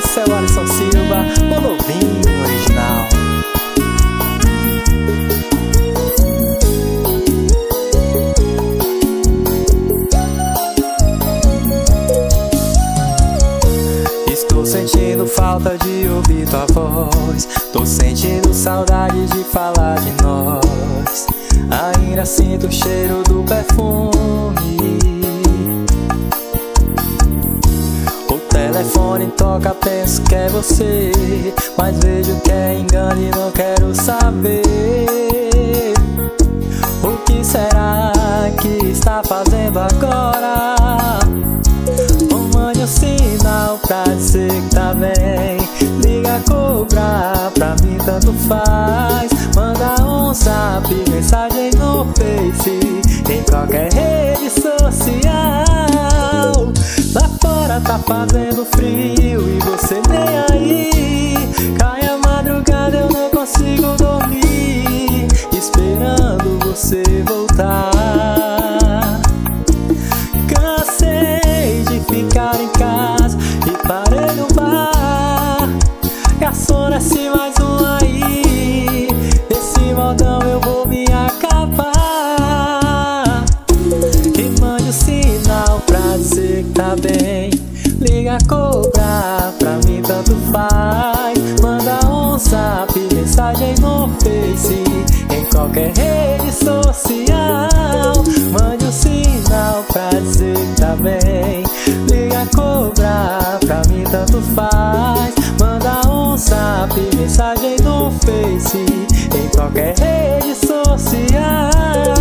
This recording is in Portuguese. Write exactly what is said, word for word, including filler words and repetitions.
Esse é o Alisson Silva, o novinho original. Estou sentindo falta de ouvir tua voz, tô sentindo saudade de falar de nós. Ainda sinto o cheiro do perfume. O telefone toca, penso que é você, mas vejo que é engano e não quero saber. O que será que está fazendo agora? Mande um sinal pra dizer que tá bem. Liga, cobrar, pra mim tanto faz. Manda um zap, mensagem no Face, em qualquer rede social. Lá fora tá fazendo frio e você nem aí. Cai a madrugada, eu não consigo dormir, esperando você voltar. Cansei de ficar em casa e parei no bar. Garçom, desce mais um aí, desse modão eu vou me acabar. E mande um sinal pra dizer que tá bem. Liga, cobrar, pra mim tanto faz. Manda um zap, mensagem no Face, em qualquer rede social. Mande um sinal pra dizer que tá bem. Liga, cobrar, pra mim tanto faz. Manda um zap, mensagem no Face, em qualquer rede social.